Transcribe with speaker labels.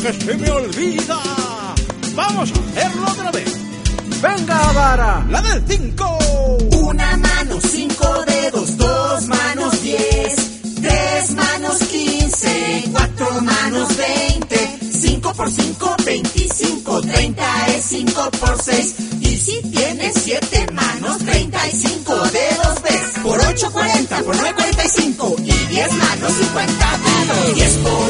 Speaker 1: que se me olvida. Vamos a hacerlo otra vez.
Speaker 2: ¡Venga, Vara!
Speaker 1: La del 5.
Speaker 3: Una mano, 5 dedos, 2 manos, 10, 3 manos, 15, 4 manos, 20, 5 por 5, 25, 30 es 5 por 6. Y si tienes 7 manos, 35 dedos ves. Por 8, 40, por 9, 45. Y 10 manos, 50 dedos. 10 por